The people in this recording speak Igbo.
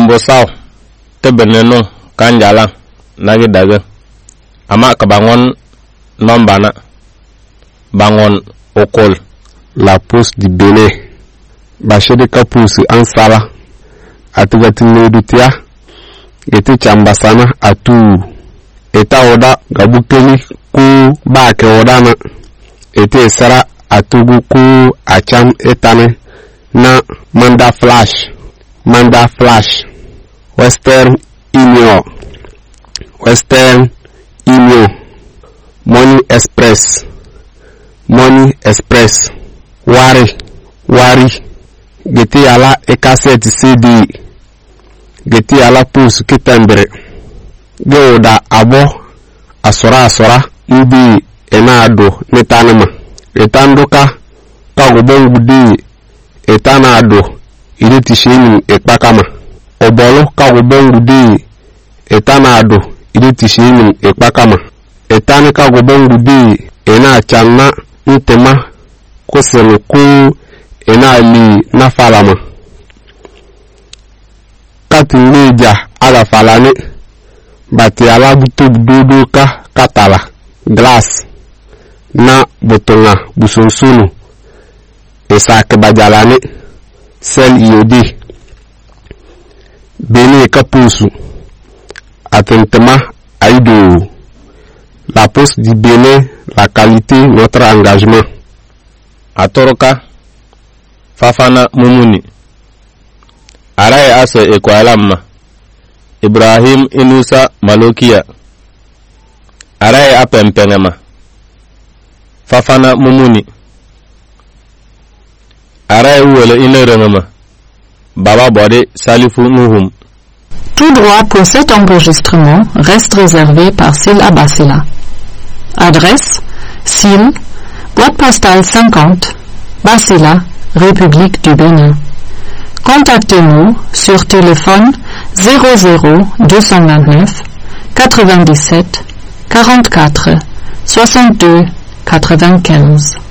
Mbosao tebeneno kanjala nagi daga ama kabangon nombana bangon okol la pousse du Bénin bachede ka pousse en sala atugati dutia eti chambasana atu eta oda gabukeli ku ba ke odana eti sara atugu ku acham etane na Manda Flash Western Union Money Express Wari geti ala cassette CD geti ala pousse kitambere goda abo asora mbi enado netanama etandoka kagobongudi etanado ile tishini ekpakama obolo kagobongudi etanado ile tishini ekpakama etani kagobongudi ena channa ntema kuselu ku ena li na falama katinleja ala falane bati ala butub dudu ka katala glass na botonga busonsunu esak bajalane sel iode beni kapusu atentema aido la poste du Bénin, la qualité, notre engagement. Atoroka Fafana Mumuni Araye Ase Ekwalamma Ibrahim Inusa Malokia Araye Apempengema Fafana Mumuni Araye Uwele Inerengema Baba Bode Salifu Nuhum. Tout droit pour cet enregistrement reste réservé par Sil Abasila. Adresse Sil, boîte postale 50, Basila, République du Bénin. Contactez-nous sur téléphone 00 229 97 44 62 95.